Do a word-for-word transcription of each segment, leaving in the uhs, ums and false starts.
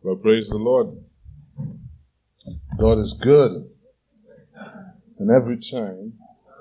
Well, praise the Lord. God is good. And every time,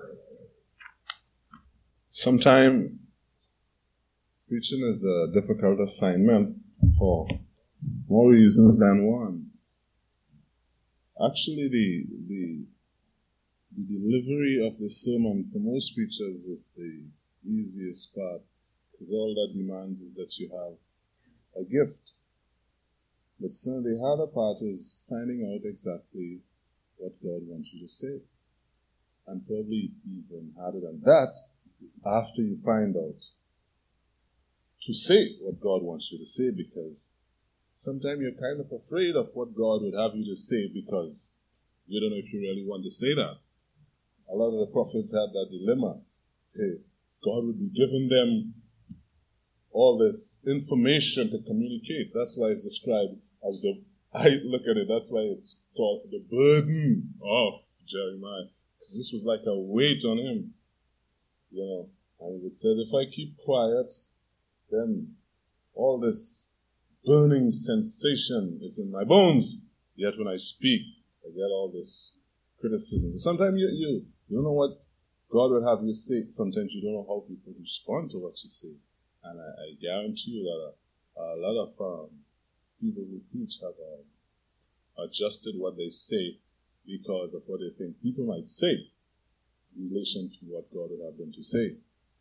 sometimes preaching is a difficult assignment for more reasons than one. Actually, the, the, the delivery of the sermon for most preachers is the easiest part, because all that demands is that you have a gift. But still, the harder part is finding out exactly what God wants you to say. And probably even harder than that is after you find out to say what God wants you to say, because sometimes you're kind of afraid of what God would have you to say because you don't know if you really want to say that. A lot of the prophets had that dilemma. Hey, God would be giving them all this information to communicate. That's why it's described as the, I look at it, that's why it's called the burden of Jeremiah. Because this was like a weight on him. You know, and it said, if I keep quiet, then all this burning sensation is in my bones. Yet when I speak, I get all this criticism. Sometimes you, you, you don't know what God will have you say. Sometimes you don't know how people respond to what you say. And I, I guarantee you that a, a lot of um, people who preach have uh, adjusted what they say because of what they think people might say in relation to what God would have them to say.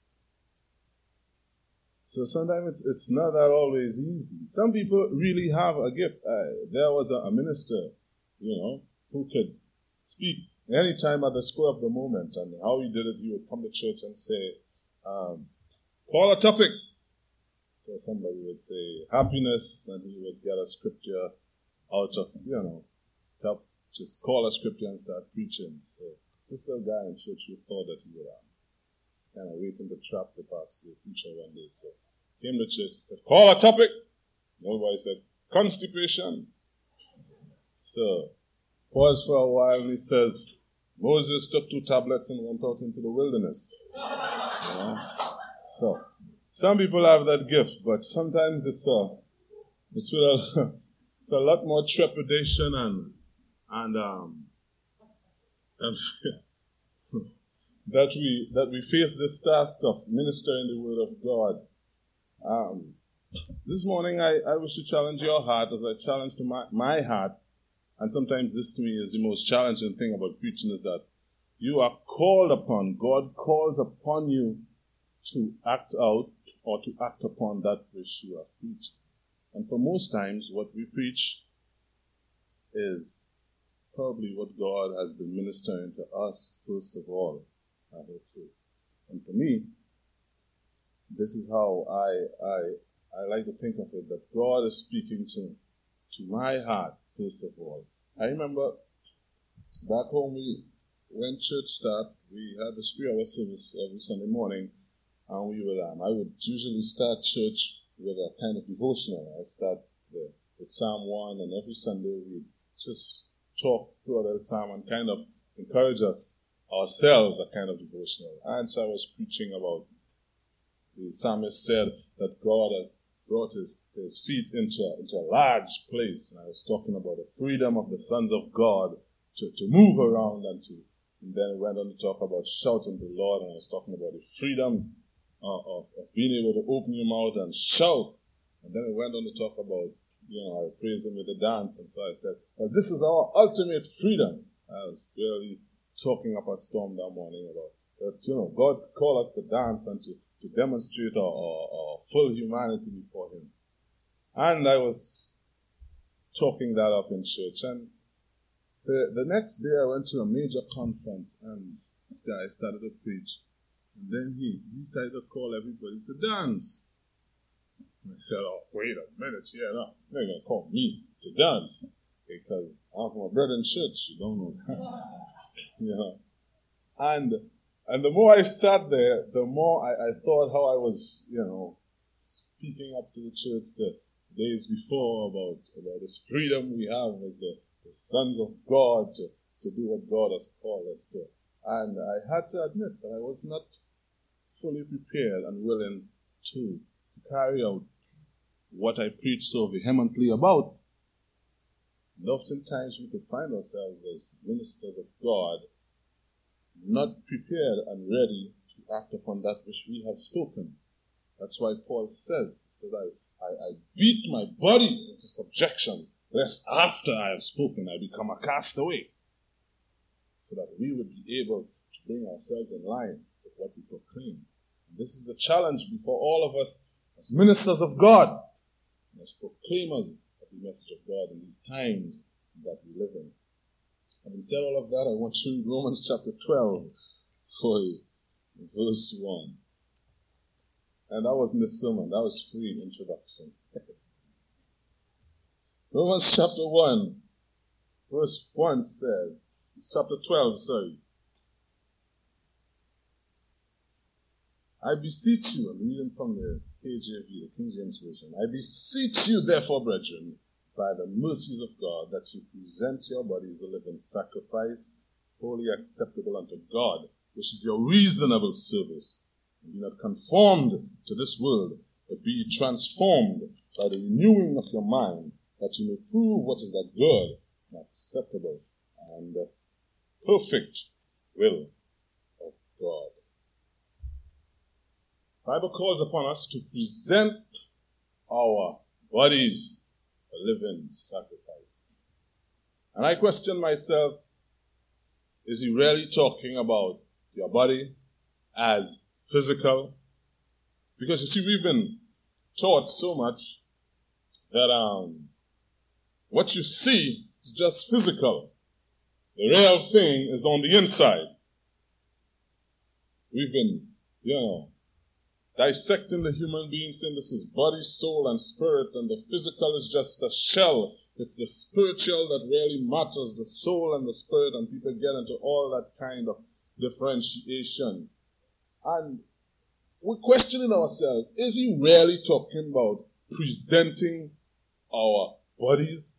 So sometimes it's, it's not that always easy. Some people really have a gift. Uh, there was a, a minister, you know, who could speak any time at the spur of the moment. And how he did it, he would come to church and say, um, call a topic. So somebody would say happiness, and he would get a scripture out of, you know, help just call a scripture and start preaching. So this little guy in church who thought that he would um, just kind of waiting to trap the pastor, the preacher one day. So came to church and said, call a topic. Nobody said, constipation. So pause for a while, and he says, Moses took two tablets and went out into the wilderness. You know? So some people have that gift, but sometimes it's a, it's, with a, it's a lot more trepidation and, and, um, and that we, that we face this task of ministering the word of God. Um, this morning I, I wish to challenge your heart as I challenge to my, my heart, and sometimes this to me is the most challenging thing about preaching, is that you are called upon, God calls upon you to act out or to act upon that which you have preached. And for most times, what we preach is probably what God has been ministering to us first of all, I hope so. And for me, this is how I, I, I like to think of it, that God is speaking to, to my heart first of all. I remember back home, we, when church started, we had this three-hour service every Sunday morning. And we would, um, I would usually start church with a kind of devotional. I start the, with Psalm one, and every Sunday we'd just talk through a little psalm and kind of encourage us ourselves, a kind of devotional. And so I was preaching about, the psalmist said that God has brought his, his feet into, into a large place. And I was talking about the freedom of the sons of God to, to move around and to, and then I went on to talk about shouting to the Lord, and I was talking about the freedom Uh, of, of being able to open your mouth and shout. And then I went on to talk about, you know, I praised him with the dance. And so I said, well, this is our ultimate freedom. I was really talking up a storm that morning about that, you know, God called us to dance and to, to demonstrate our, our, our full humanity before him. And I was talking that up in church. And the, the next day I went to a major conference, and this guy started to preach. And then he decided to call everybody to dance. And I said, oh, wait a minute, yeah, no, they're going to call me to dance. Because I'm from a brethren church, you don't know that. You know. And, and the more I sat there, the more I, I thought how I was, you know, speaking up to the church the days before about, about this freedom we have as the, the sons of God to, to do what God has called us to. And I had to admit that I was not fully prepared and willing to carry out what I preached so vehemently about. And oftentimes we could find ourselves as ministers of God not prepared and ready to act upon that which we have spoken. That's why Paul says that I, I, I beat my body into subjection, lest after I have spoken I become a castaway, so that we would be able to bring ourselves in line with what we proclaim. And this is the challenge before all of us as ministers of God, as proclaimers of the message of God in these times that we live in. Having said all of that, I want to read Romans chapter twelve for you, verse one. And that wasn't a sermon, that was free introduction. Romans chapter one, verse one says, it's chapter twelve, sorry. I beseech you, I'm reading from the K J V, the King James Version. I beseech you, therefore, brethren, by the mercies of God, that you present your bodies a living sacrifice, wholly acceptable unto God, which is your reasonable service. And be not conformed to this world, but be transformed by the renewing of your mind, that you may prove what is that good and acceptable and perfect will of God. The Bible calls upon us to present our bodies a living sacrifice. And I question myself, is he really talking about your body as physical? Because you see, we've been taught so much that um, what you see is just physical. The real thing is on the inside. We've been, you know, dissecting the human being, saying this is body, soul, and spirit, and the physical is just a shell. It's the spiritual that really matters, the soul and the spirit, and people get into all that kind of differentiation. And we're questioning ourselves, is he really talking about presenting our bodies?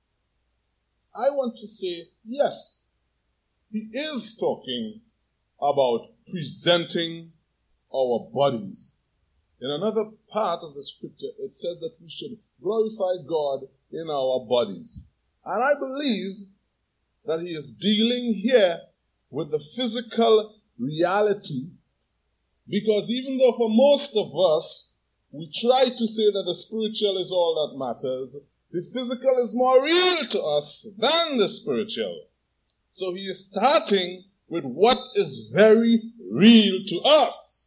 I want to say, yes, he is talking about presenting our bodies. In another part of the scripture, it says that we should glorify God in our bodies. And I believe that he is dealing here with the physical reality, because even though for most of us, we try to say that the spiritual is all that matters, the physical is more real to us than the spiritual. So he is starting with what is very real to us.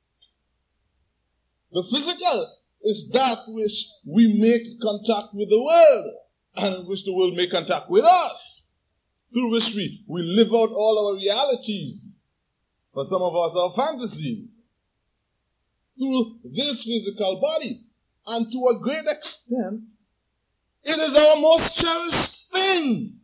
The physical is that which we make contact with the world, and which the world make contact with us, through which we, we live out all our realities. For some of us, our fantasies. Through this physical body. And to a great extent, it is our most cherished thing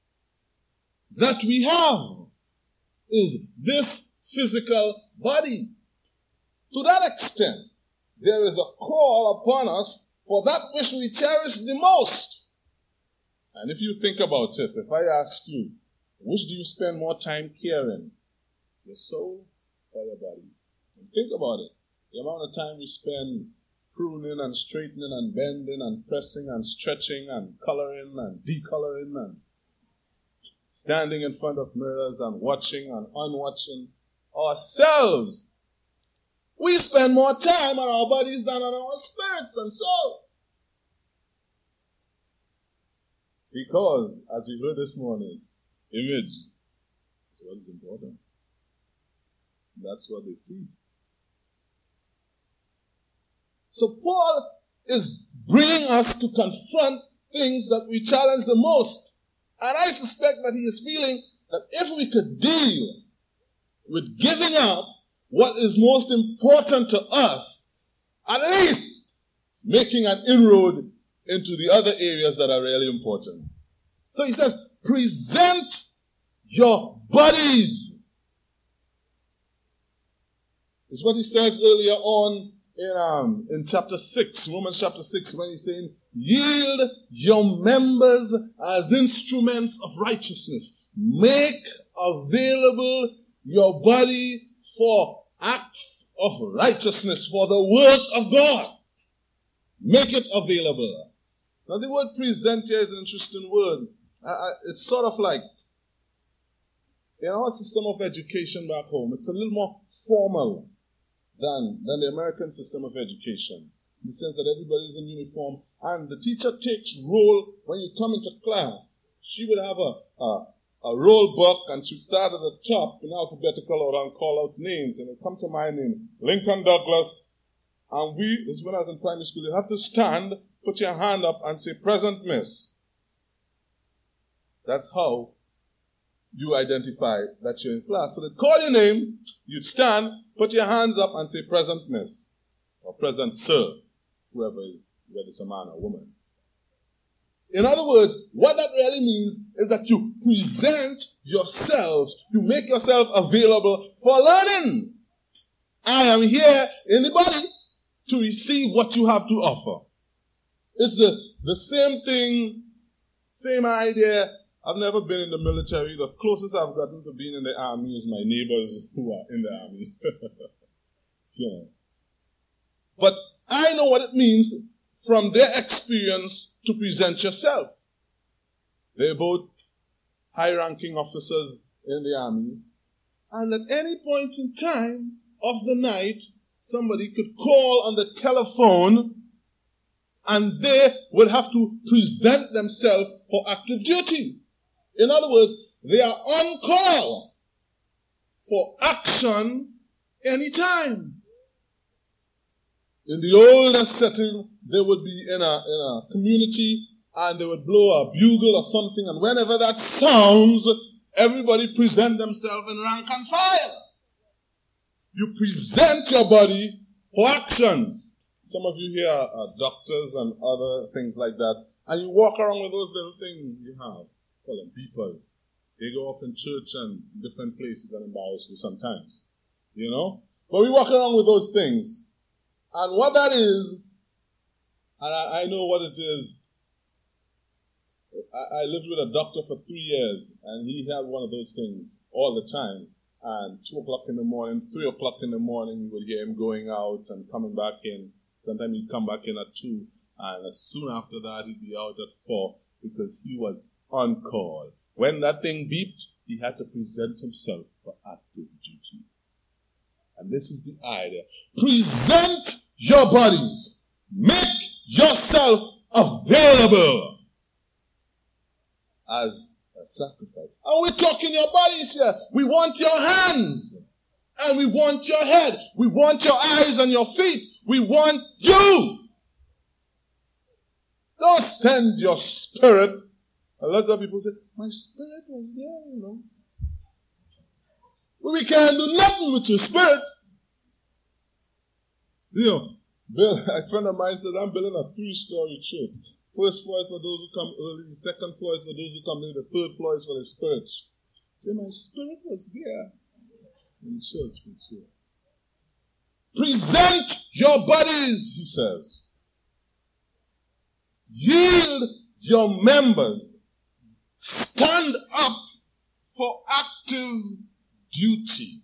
that we have, is this physical body. To that extent, there is a call upon us for that which we cherish the most. And if you think about it, if I ask you, which do you spend more time caring? Your soul or your body? And think about it. The amount of time we spend pruning and straightening and bending and pressing and stretching and coloring and decoloring and standing in front of mirrors and watching and unwatching ourselves. We spend more time on our bodies than on our spirits and soul. Because, as we heard this morning, image is what is important. That's what they see. So Paul is bringing us to confront things that we challenge the most. And I suspect that he is feeling that if we could deal with giving up what is most important to us, at least making an inroad into the other areas that are really important. So he says, present your bodies. It's what he says earlier on in um in chapter six, Romans chapter six, when he's saying, yield your members as instruments of righteousness. Make available your body for acts of righteousness, for the work of God. Make it available. Now the word present here is an interesting word. I, I, it's sort of like, in our system of education back home, it's a little more formal than, than the American system of education, in the sense that everybody's in uniform, and the teacher takes roll when you come into class. She would have a, a, a roll book, and she'd start at the top in alphabetical order and call out names, and it'd come to my name, Lincoln Douglas, and we, this is when I was in primary school, you have to stand, put your hand up, and say, present, miss. That's how you identify that you're in class. So they'd call your name, you'd stand, put your hands up and say, present, miss, or present, sir, whoever is, whether it's a man or woman. In other words, what that really means is that you present yourself, you make yourself available for learning. I am here in the body to receive what you have to offer. It's the, the same thing, same idea. I've never been in the military. The closest I've gotten to being in the army is my neighbors who are in the army. Yeah. But I know what it means from their experience to present yourself. They're both high-ranking officers in the army. And at any point in time of the night, somebody could call on the telephone and they would have to present themselves for active duty. In other words, they are on call for action anytime. In the older setting, they would be in a, in a community and they would blow a bugle or something, and whenever that sounds, everybody present themselves in rank and file. You present your body for action. Some of you here are, are doctors and other things like that, and you walk around with those little things you have. Call them beepers. They go up in church and different places and embarrass you sometimes. You know? But we walk around with those things. And what that is, and I, I know what it is. I, I lived with a doctor for three years, and he had one of those things all the time. And two o'clock in the morning, three o'clock in the morning, you would hear him going out and coming back in. Sometimes he'd come back in at two, and as soon after that, he'd be out at four, because he was on call. When that thing beeped, he had to present himself for active duty. And this is the idea. Present your bodies. Make yourself available as a sacrifice. And we're talking your bodies here. We want your hands. And we want your head. We want your eyes and your feet. We want you. Don't send your spirit. A lot of people say, my spirit was there, you know. Well, we can't do nothing with your spirit. You know, Bill, a friend of mine said, I'm building a three-story church. First floor is for those who come early, the second floor is for those who come late, the third floor is for the spirits. So my spirit was there in church with you. Present your bodies, he says. Yield your members. Stand up for active duty.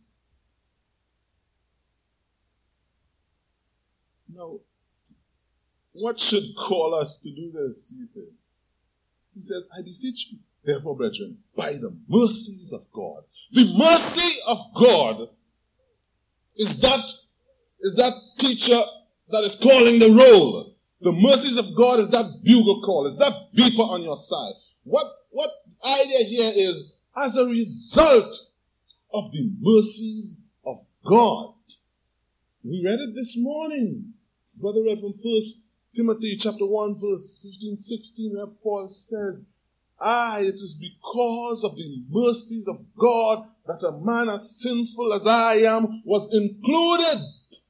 Now, what should call us to do this, he says? He says, I beseech you, therefore, brethren, by the mercies of God. The mercy of God is that, is that teacher that is calling the roll. The mercies of God is that bugle call, is that beeper on your side. What, what idea here is, as a result of the mercies of God. We read it this morning. Brother read from First Timothy chapter one, verse fifteen, sixteen, where Paul says, Ah, it is because of the mercies of God that a man as sinful as I am was included.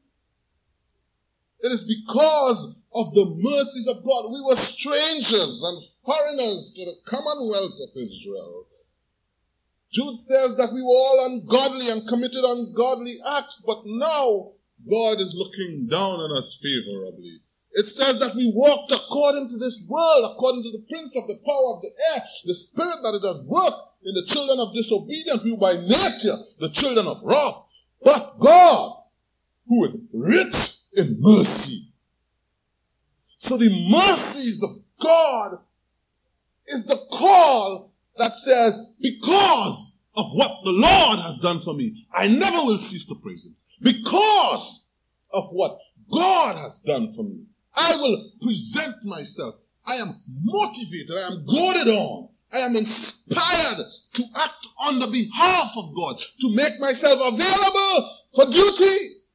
It is because of the mercies of God. We were strangers and foreigners to the commonwealth of Israel. Jude says that we were all ungodly and committed ungodly acts, but now God is looking down on us favorably. It says that we walked according to this world, according to the prince of the power of the air, the spirit that it does work in the children of disobedience. We were by nature the children of wrath. But God, who is rich in mercy. So the mercies of God is the call that says, because of what the Lord has done for me, I never will cease to praise him. Because of what God has done for me, I will present myself. I am motivated. I am goaded on. I am inspired to act on the behalf of God, to make myself available for duty.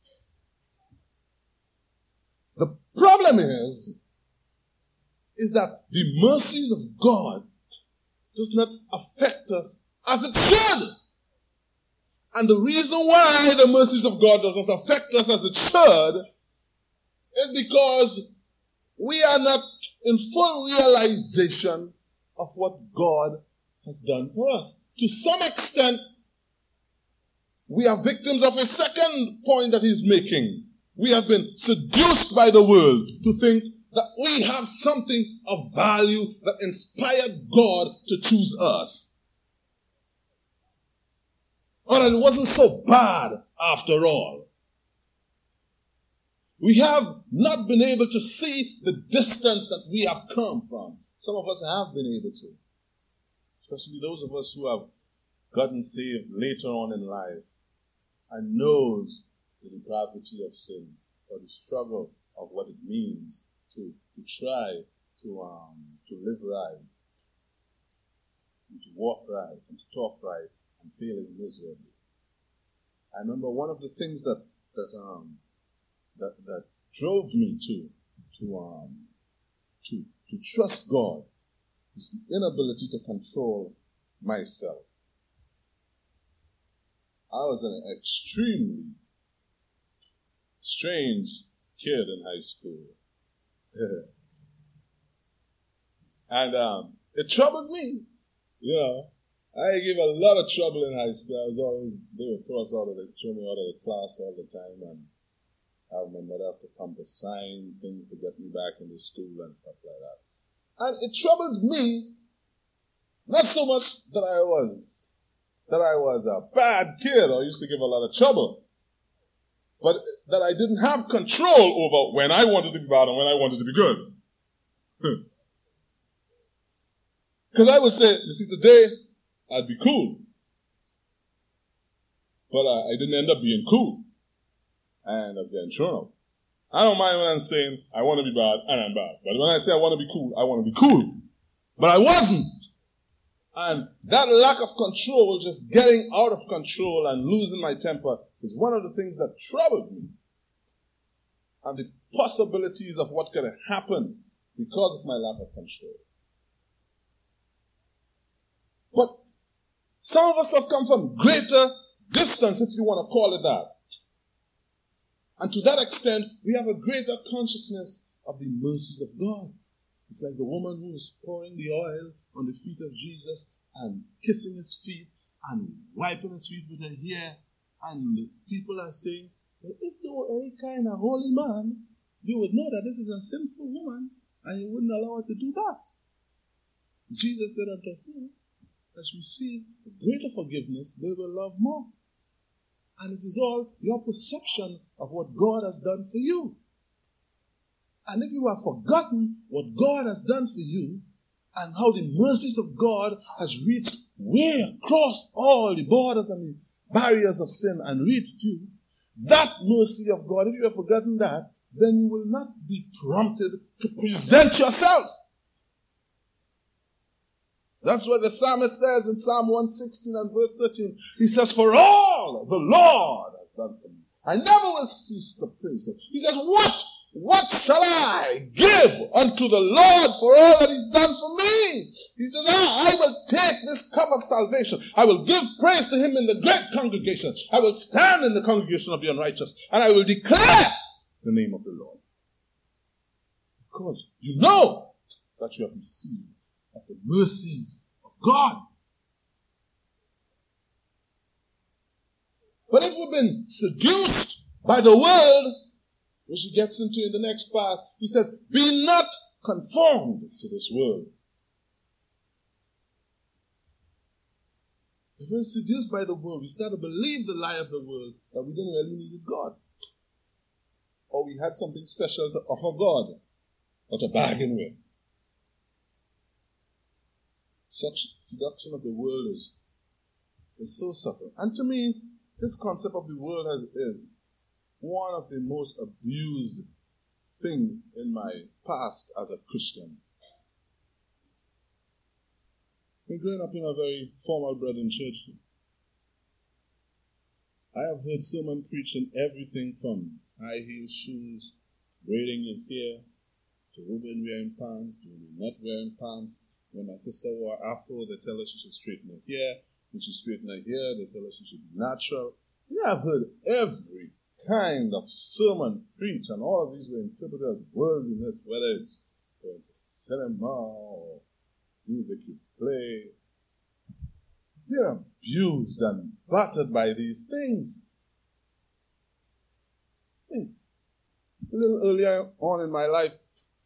The problem is, is that the mercies of God does not affect us as it should. And the reason why the mercies of God does not affect us as it should is because we are not in full realization of what God has done for us. To some extent, we are victims of a second point that he's making. We have been seduced by the world to think that we have something of value that inspired God to choose us. Or that it wasn't so bad after all. We have not been able to see the distance that we have come from. Some of us have been able to. Especially those of us who have gotten saved later on in life and knows the depravity of sin or the struggle of what it means to, to try to um to live right, and to walk right, and to talk right, and failing miserably. I remember one of the things that that um that that drove me to to um to to trust God is the inability to control myself. I was an extremely strange kid in high school. And um, it troubled me. You know, I gave a lot of trouble in high school. I was always, they would throw us out of the, throw me out of the class all the time. And I have my mother have to come to sign things to get me back into school and stuff like that. And it troubled me, not so much that I was, that I was a bad kid or used to give a lot of trouble, but that I didn't have control over when I wanted to be bad and when I wanted to be good. Because I would say, you see, today, I'd be cool. But I, I didn't end up being cool. I ended up getting thrown out. I don't mind when I'm saying I want to be bad and I'm bad. But when I say I want to be cool, I want to be cool. But I wasn't. And that lack of control, just getting out of control and losing my temper, is one of the things that troubled me. And the possibilities of what could have happened because of my lack of control. But some of us have come from greater distance, if you want to call it that. And to that extent, we have a greater consciousness of the mercies of God. It's like the woman who is pouring the oil on the feet of Jesus and kissing his feet and wiping his feet with her hair. And the people are saying, well, if you were any kind of holy man, you would know that this is a sinful woman and you wouldn't allow her to do that. Jesus said unto her, as you see greater forgiveness, they will love more. And it is all your perception of what God has done for you. And if you have forgotten what God has done for you and how the mercies of God has reached way across all the borders and the barriers of sin and reached you, that mercy of God, if you have forgotten that, then you will not be prompted to present yourself. That's what the psalmist says in Psalm one sixteen and verse thirteen. He says, for all the Lord has done for me, I never will cease to praise him. He says, what? What shall I give unto the Lord for all that he's done for me? He says, ah, I will take this cup of salvation. I will give praise to him in the great congregation. I will stand in the congregation of the unrighteous, and I will declare the name of the Lord. Because you know that you have received of the mercies of God. But if we've been seduced by the world, which he gets into in the next part, he says, be not conformed to this world. If we're seduced by the world, we start to believe the lie of the world that we didn't really need God. Or we had something special to offer God or to bargain with. Such seduction of the world is, is so subtle. And to me, this concept of the world has, is one of the most abused things in my past as a Christian. I've been growing up in a very formal brethren church. I have heard sermon preaching everything from high heel shoes, braiding your hair, to women wearing pants, to women not wearing pants. When my sister wore afro, they tell her she should straighten her hair. When she straighten her hair, they tell her she should be natural. Yeah, I've heard every kind of sermon preached, and all of these were interpreted as worldliness, whether it's going to cinema or music you play. They're abused and battered by these things. A little earlier on in my life,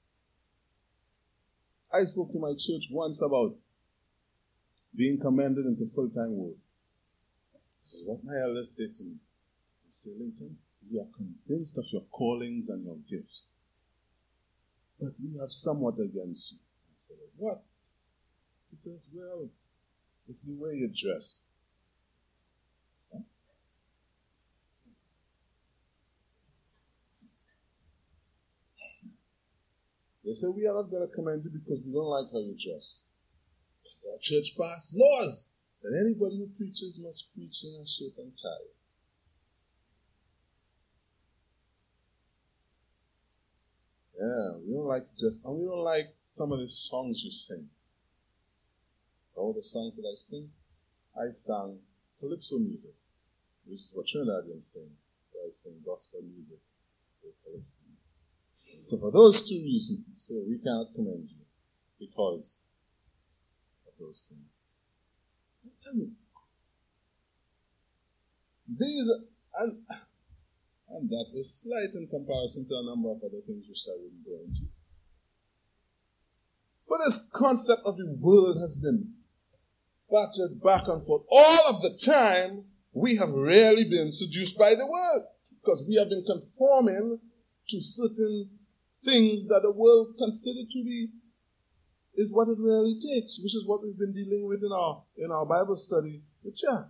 I spoke to my church once about being commended into full-time work. This is what my elders said to me. They say, Lincoln, we are convinced of your callings and your gifts, but we have somewhat against you. I said, what? He says, well, it's the way you dress. Huh? They say, we are not going to commend you because we don't like how you dress. Because our church passed laws that anybody who preaches must preach in a shirt and tie. Yeah, we don't like just, and we don't like some of the songs you sing. All the songs that I sing, I sang calypso music, which is what Trinidadians sing. So I sing gospel music with calypso music. So for those two reasons, so we cannot commend you because of those things. I'm telling you, these are, and, and that was slight in comparison to a number of other things which I wouldn't go into. But this concept of the world has been battered back and forth. All of the time, we have rarely been seduced by the world because we have been conforming to certain things that the world considered to be is what it really takes, which is what we've been dealing with in our in our Bible study with Jack.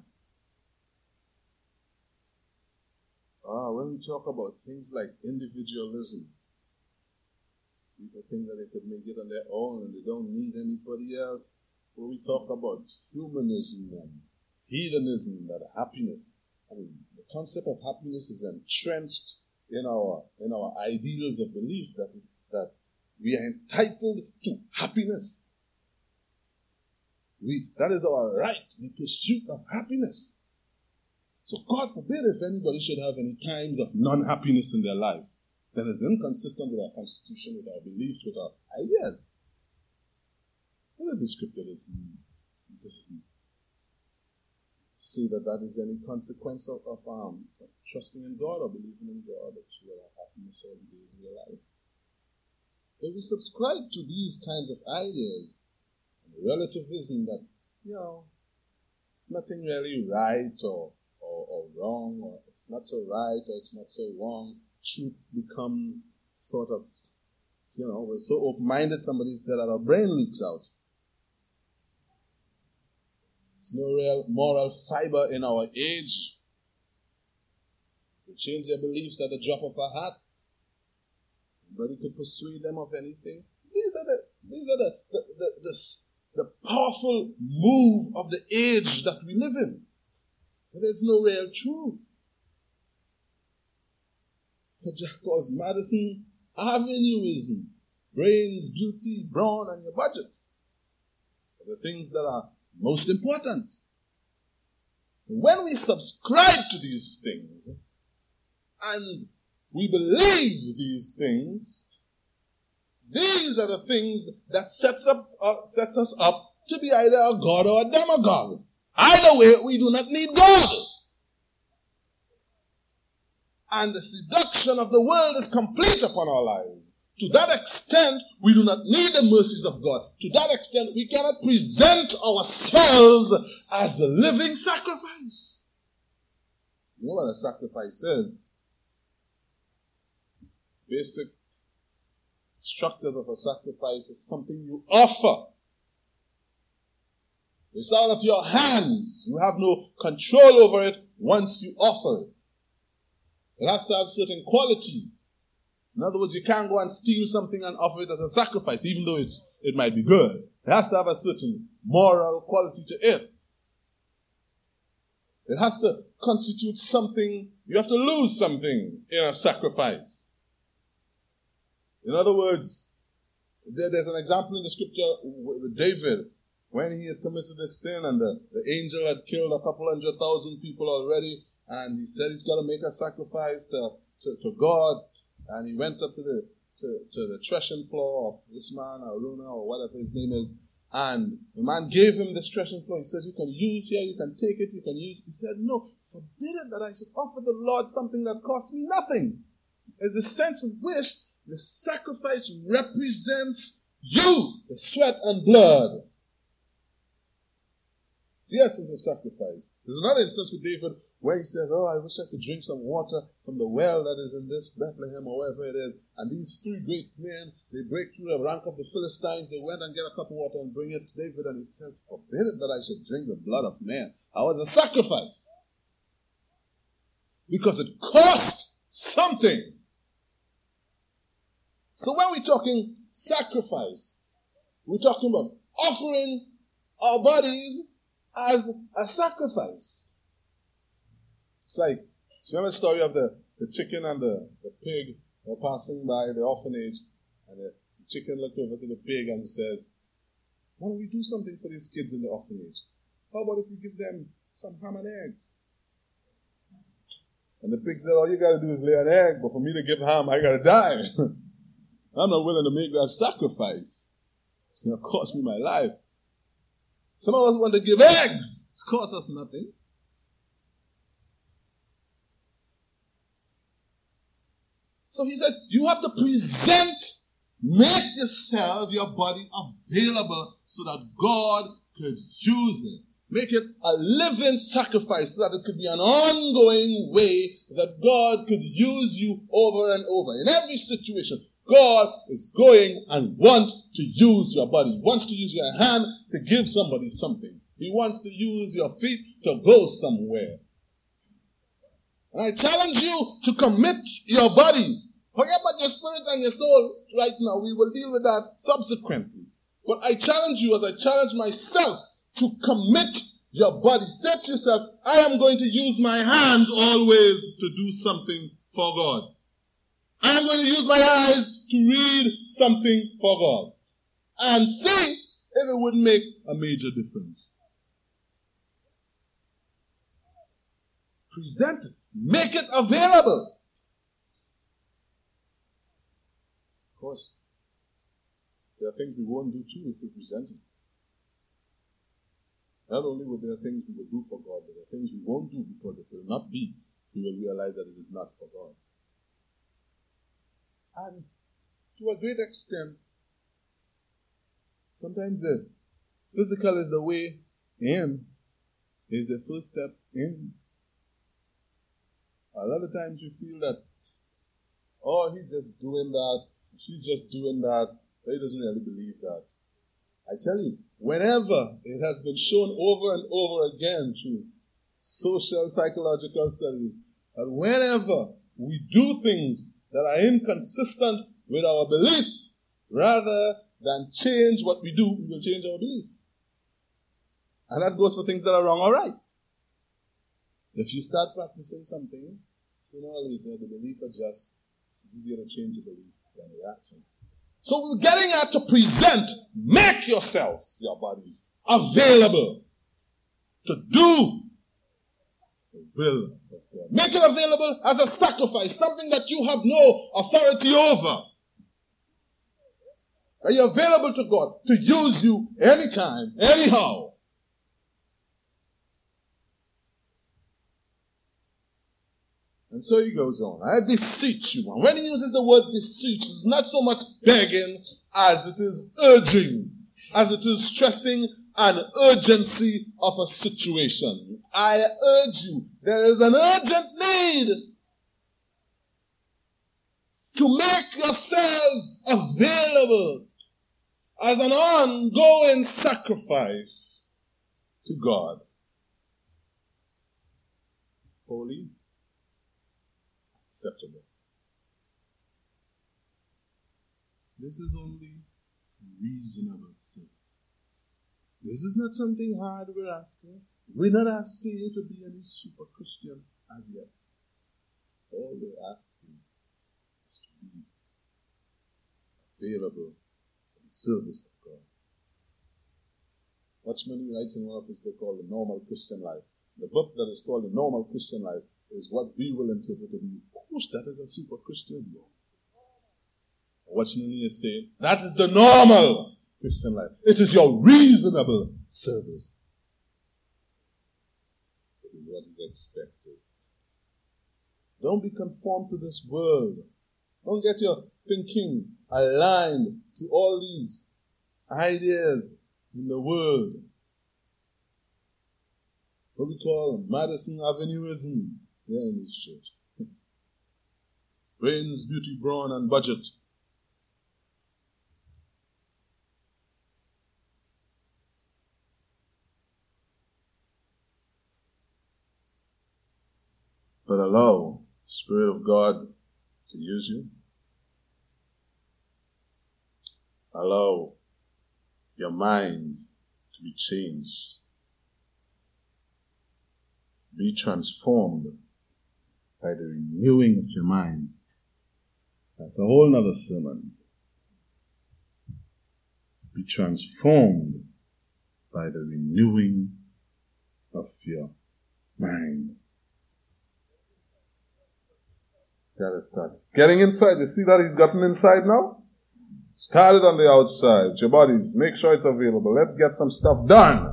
Ah, when we talk about things like individualism, people think that they could make it on their own and they don't need anybody else. When we talk about humanism and hedonism and happiness, I mean, the concept of happiness is entrenched in our in our ideals of belief that that we are entitled to happiness. We that is our right, the pursuit of happiness. So God forbid if anybody should have any times of non-happiness in their life, then it's inconsistent with our constitution, with our beliefs, with our ideas. Well, the scripture doesn't, doesn't say that that is any consequence of, of, um, of trusting in God or believing in God that you will have happiness all the days of your life. But we subscribe to these kinds of ideas and relativism that, you know, nothing really right or, or, or wrong, or it's not so right or it's not so wrong. Truth becomes sort of, you know, we're so open-minded, somebody said that our brain leaks out. No real moral fiber in our age. They change their beliefs at the drop of a hat. Nobody could persuade them of anything. These are the these are the the, the, the, the powerful move of the age that we live in. But there's no real truth. For Jack calls Madison Avenueism, brains, beauty, brawn, and your budget. For the things that are most important. When we subscribe to these things and we believe these things, these are the things that sets us up, sets us up to be either a god or a demagogue. Either way, we do not need God. And the seduction of the world is complete upon our lives. To that extent, we do not need the mercies of God. To that extent, we cannot present ourselves as a living sacrifice. You know what a sacrifice is? Basic structures of a sacrifice is something you offer. It's out of your hands. You have no control over it once you offer it. It has to have certain qualities. In other words, you can't go and steal something and offer it as a sacrifice, even though it's it might be good. It has to have a certain moral quality to it. It has to constitute something. You have to lose something in a sacrifice. In other words, there, there's an example in the scripture with David, when he had committed this sin and the, the angel had killed a couple hundred thousand people already, and he said he's got to make a sacrifice to, to, to God, and he went up to the to, to the threshing floor of this man, Aruna, or whatever his name is, and the man gave him this threshing floor. He says, you can use here, you can take it, you can use it. He said, no, forbid it that I should offer the Lord something that costs me nothing. There's the sense of which the sacrifice represents you, the sweat and blood. It's the essence of sacrifice. There's another instance with David where he says, oh, I wish I could drink some water from the well that is in this Bethlehem or wherever it is. And these three great men, they break through the rank of the Philistines. They went and get a cup of water and bring it to David. And he says, forbid it that I should drink the blood of man. That was a sacrifice. Because it cost something. So when we're talking sacrifice, we're talking about offering our bodies as a sacrifice. It's like, do you remember the story of the, the chicken and the, the pig were passing by the orphanage, and the, the chicken looked over to the pig and says, why don't we do something for these kids in the orphanage? How about if we give them some ham and eggs? And the pig said, all you got to do is lay an egg, but for me to give ham, I got to die. I'm not willing to make that sacrifice. It's going to cost me my life. Some of us want to give eggs. It's cost us nothing. So he said, you have to present, make yourself, your body available so that God could use it. Make it a living sacrifice so that it could be an ongoing way that God could use you over and over. In every situation, God is going and wants to use your body. He wants to use your hand to give somebody something. He wants to use your feet to go somewhere. And I challenge you to commit your body. Forget about your spirit and your soul right now. We will deal with that subsequently. But I challenge you, as I challenge myself, to commit your body. Say to yourself, I am going to use my hands always to do something for God. I am going to use my eyes to read something for God. And see if it would make a major difference. Present it. Make it available. Of course, there are things we won't do too if we present it. Not only will there things we will do for God, but there are things we won't do because it will not be. We will realize that it is not for God. And to a great extent, sometimes the physical is the way in, is the first step in. A lot of times we feel that, oh, he's just doing that, she's just doing that, but he doesn't really believe that. I tell you, whenever it has been shown over and over again through social, psychological studies, that whenever we do things that are inconsistent with our belief, rather than change what we do, we will change our belief. And that goes for things that are wrong or right. If you start practicing something, sooner or later the belief adjusts. It's easier to change the belief than the action. So we're getting at to present, make yourself, your bodies, available to do the will of God. Make it available as a sacrifice, something that you have no authority over. That you're available to God to use you anytime, anyhow. And so he goes on. I beseech you. And when he uses the word beseech, it's not so much begging as it is urging, as it is stressing an urgency of a situation. I urge you, there is an urgent need to make yourselves available as an ongoing sacrifice to God. Holy, acceptable. This is only reasonable service. This is not something hard we're asking. We're not asking you to be any super Christian as yet. All we're asking is to be available for the service of God. Watchman Nee writes in one of his books called The Normal Christian Life. The book that is called The Normal Christian Life is what we will interpret to be, of course, that is a super Christian. Watchman Nee is saying, that is the normal Christian life. It is your reasonable service. It is what is expected. Don't be conformed to this world. Don't get your thinking aligned to all these ideas in the world. What we call Madison Avenueism here in this church. Brains, beauty, brawn, and budget. But allow the Spirit of God to use you. Allow your mind to be changed. Be transformed by the renewing of your mind. That's a whole nother sermon. Be transformed by the renewing of your mind. Gotta start. It's getting inside. You see that he's gotten inside now? Started on the outside. Your bodies, make sure it's available. Let's get some stuff done.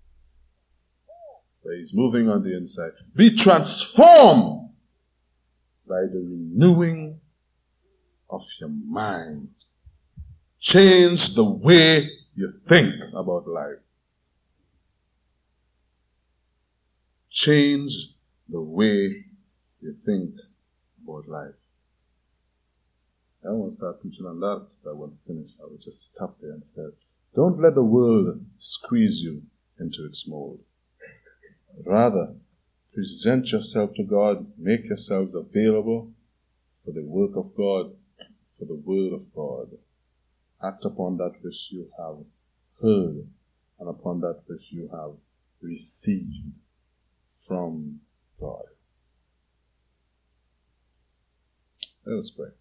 But he's moving on the inside. Be transformed by the renewing of your mind. Change the way you think about life. Change the way you think about life. I don't want to start preaching on that, but I won't finish. I will just stop there and say, don't let the world squeeze you into its mold. Rather, present yourself to God, make yourselves available for the work of God, for the word of God. Act upon that which you have heard and upon that which you have received from God. Let us pray.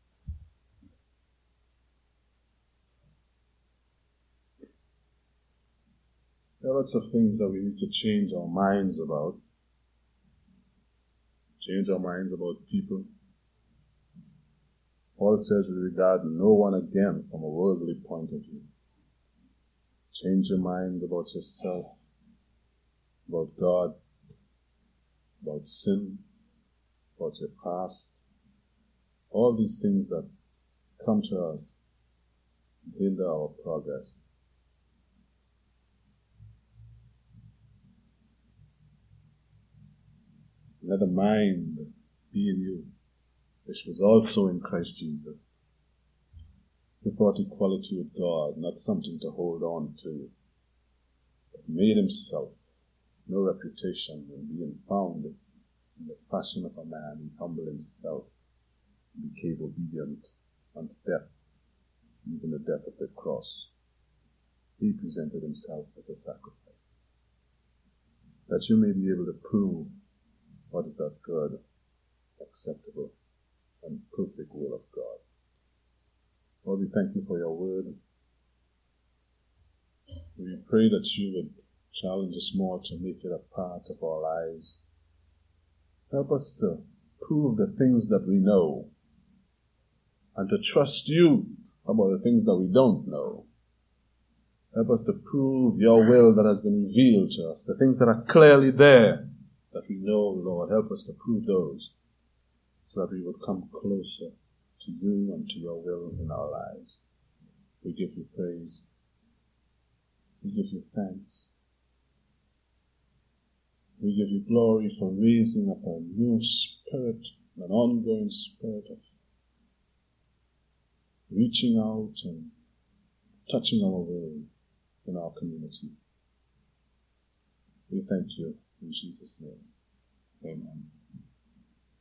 There are lots of things that we need to change our minds about. Change our minds about people. Paul says we regard no one again from a worldly point of view. Change your mind about yourself, about God, about sin, about your past. All these things that come to us hinder our progress. Let the mind be in you, which was also in Christ Jesus, who thought equality with God not something to hold on to, but made himself no reputation, and being found in the fashion of a man, he humbled himself, and became obedient unto death, even the death of the cross. He presented himself as a sacrifice, that you may be able to prove what is that good, acceptable, and perfect will of God. Lord, we thank you for your word. We pray that you would challenge us more to make it a part of our lives. Help us to prove the things that we know and to trust you about the things that we don't know. Help us to prove your will that has been revealed to us, the things that are clearly there that we know, Lord. Help us to prove those so that we would come closer to you and to your will in our lives. We give you praise. We give you thanks. We give you glory for raising up a new spirit, an ongoing spirit of reaching out and touching our world in our community. We thank you in Jesus' name.